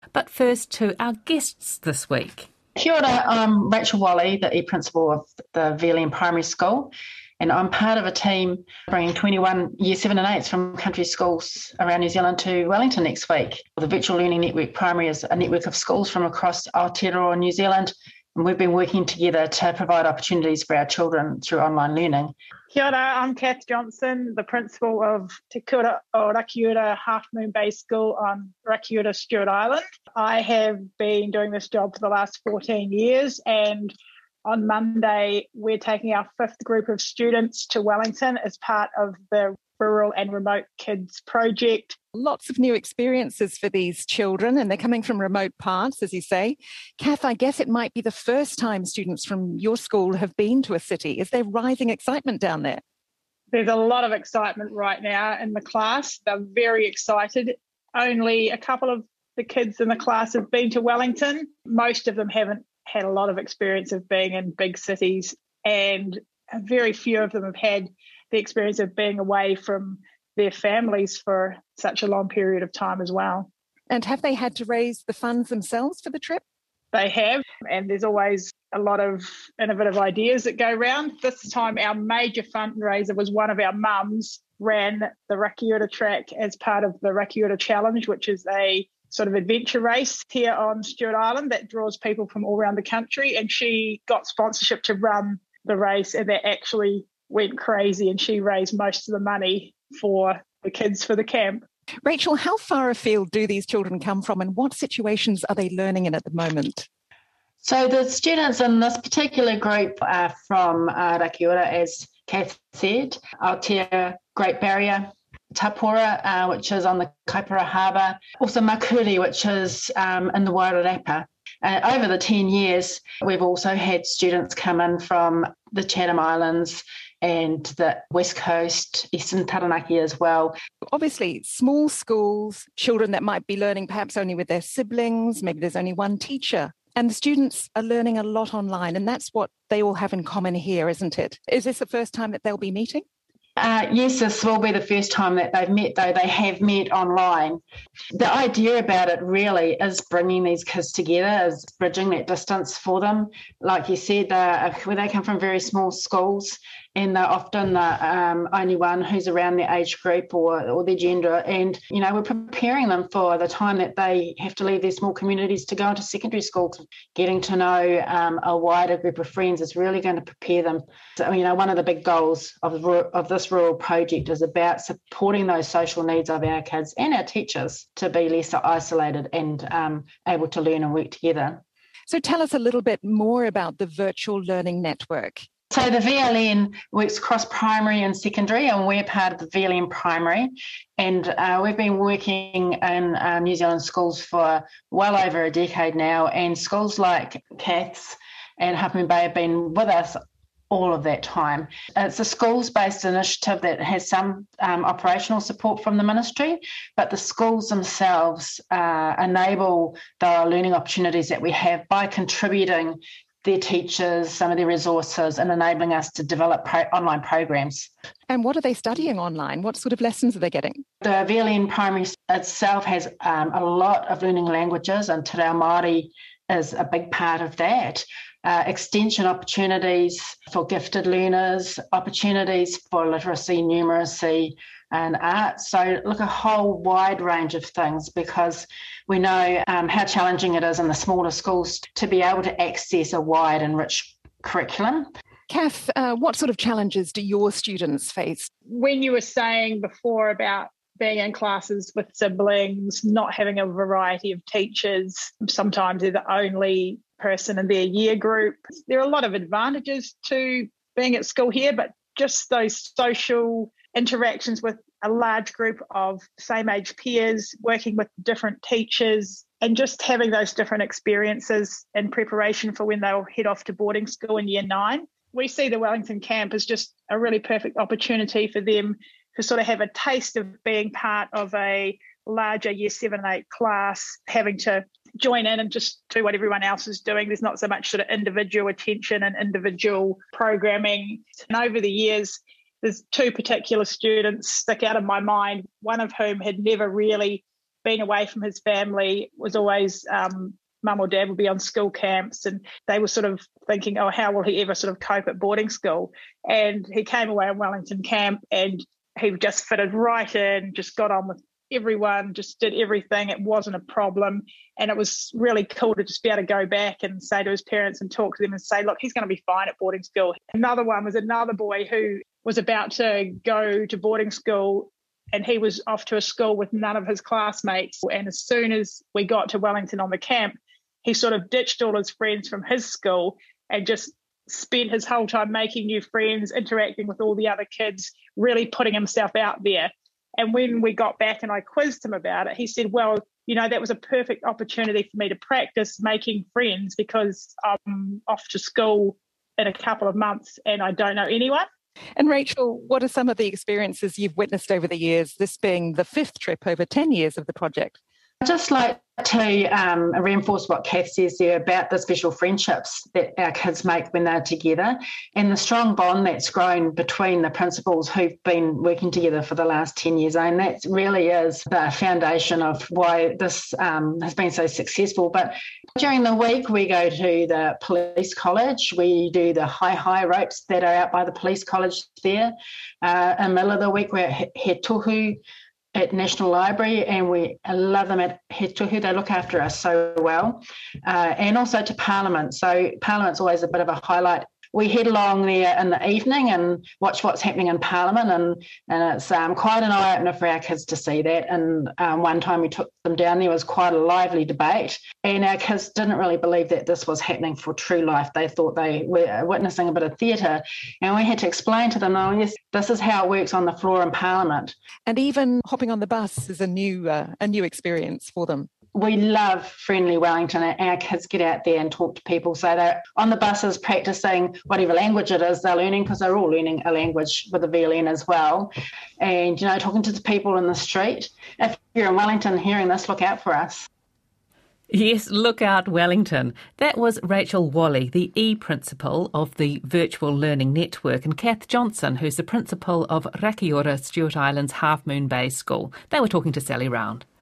But first to our guests this week. Kia ora, I'm Rachel Wally, the e-principal of the Vealian Primary School, and I'm part of a team bringing 21 Year 7 and 8s from country schools around New Zealand to Wellington next week. The Virtual Learning Network Primary is a network of schools from across Aotearoa, New Zealand, and we've been working together to provide opportunities for our children through online learning. Kia ora, I'm Kath Johnson, the principal of Te Kura o Rakiura Half Moon Bay School on Rakiura, Stewart Island. I have been doing this job for the last 14 years, and on Monday we're taking our 5th group of students to Wellington as part of the Rural and Remote Kids project. Lots of new experiences for these children, and they're coming from remote parts, as you say. Kath, I guess it might be the first time students from your school have been to a city. Is there rising excitement down there? There's a lot of excitement right now in the class. They're very excited. Only a couple of the kids in the class have been to Wellington. Most of them haven't had a lot of experience of being in big cities, and very few of them have had the experience of being away from their families for such a long period of time as well. And have they had to raise the funds themselves for the trip? They have, and there's always a lot of innovative ideas that go around. This time our major fundraiser was one of our mums ran the Rakiura track as part of the Rakiura Challenge, which is a sort of adventure race here on Stewart Island that draws people from all around the country, and she got sponsorship to run the race, and that actually went crazy, and she raised most of the money for the kids for the camp. Rachel, how far afield do these children come from, and what situations are they learning in at the moment? So the students in this particular group are from Rakiura, as Kath said, Aotea, Great Barrier, Tapora, which is on the Kaipara Harbour, also Makuri, which is in the Wairarapa. Over the 10 years, we've also had students come in from the Chatham Islands and the West Coast, Eastern Taranaki as well. Obviously, small schools, children that might be learning perhaps only with their siblings, maybe there's only one teacher. And the students are learning a lot online, and that's what they all have in common here, isn't it? Is this the first time that they'll be meeting? Yes, this will be the first time that they've met, though they have met online. The idea about it really is bringing these kids together, is bridging that distance for them. Like you said, where they come from very small schools, and they're often the only one who's around their age group or their gender. And, we're preparing them for the time that they have to leave their small communities to go into secondary school. Getting to know a wider group of friends is really going to prepare them. So, one of the big goals of this rural project is about supporting those social needs of our kids and our teachers to be less isolated and able to learn and work together. So tell us a little bit more about the Virtual Learning Network. So the VLN works across primary and secondary, and we're part of the Vealian Primary. And we've been working in New Zealand schools for well over a decade now, and schools like Kath's and Half Moon Bay have been with us all of that time. It's a schools-based initiative that has some operational support from the ministry, but the schools themselves enable the learning opportunities that we have by contributing their teachers, some of their resources, and enabling us to develop online programs. And what are they studying online? What sort of lessons are they getting? The Vealian Primary itself has a lot of learning languages, and Te Reo Māori is a big part of that. Extension opportunities for gifted learners, opportunities for literacy, numeracy, and art. So look, a whole wide range of things, because we know how challenging it is in the smaller schools to be able to access a wide and rich curriculum. Kath, what sort of challenges do your students face? When you were saying before about being in classes with siblings, not having a variety of teachers, sometimes they're the only person in their year group. There are a lot of advantages to being at school here, but just those social interactions with a large group of same age peers, working with different teachers, and just having those different experiences in preparation for when they'll head off to boarding school in year 9. We see the Wellington camp as just a really perfect opportunity for them to sort of have a taste of being part of a larger year 7 and 8 class, having to join in and just do what everyone else is doing. There's not so much sort of individual attention and individual programming. And over the years, there's 2 particular students stick out in my mind, one of whom had never really been away from his family, was always mum or dad would be on school camps, and they were sort of thinking, oh, how will he ever sort of cope at boarding school? And he came away on Wellington camp and he just fitted right in, just got on with everyone, just did everything. It wasn't a problem. And it was really cool to just be able to go back and say to his parents and talk to them and say, look, he's going to be fine at boarding school. Another one was another boy who was about to go to boarding school, and he was off to a school with none of his classmates. And as soon as we got to Wellington on the camp, he sort of ditched all his friends from his school and just spent his whole time making new friends, interacting with all the other kids, really putting himself out there. And when we got back and I quizzed him about it, he said, well, you know, that was a perfect opportunity for me to practice making friends because I'm off to school in a couple of months and I don't know anyone. And Rachel, what are some of the experiences you've witnessed over the years, this being the 5th trip over 10 years of the project? I'd just like to reinforce what Kath says there about the special friendships that our kids make when they're together, and the strong bond that's grown between the principals who've been working together for the last 10 years. And that really is the foundation of why this has been so successful. But during the week, we go to the police college. We do the high ropes that are out by the police college there. In the middle of the week, we're at He Tohu at National Library, and we love them at He Tohu. They look after us so well. And also to Parliament. So Parliament's always a bit of a highlight. We head along there in the evening and watch what's happening in Parliament, and it's quite an eye-opener for our kids to see that. And one time we took them down, there was quite a lively debate, and our kids didn't really believe that this was happening for true life. They thought they were witnessing a bit of theatre, and we had to explain to them, oh yes, this is how it works on the floor in Parliament. And even hopping on the bus is a new experience for them. We love Friendly Wellington, and our kids get out there and talk to people. So they're on the buses practicing whatever language it is they're learning, because they're all learning a language with a VLN as well. And, you know, talking to the people in the street. If you're in Wellington hearing this, look out for us. Yes, look out Wellington. That was Rachel Wally, the E-Principal of the Virtual Learning Network, and Kath Johnson, who's the Principal of Rakiura, Stewart Island's Half Moon Bay School. They were talking to Sally Round.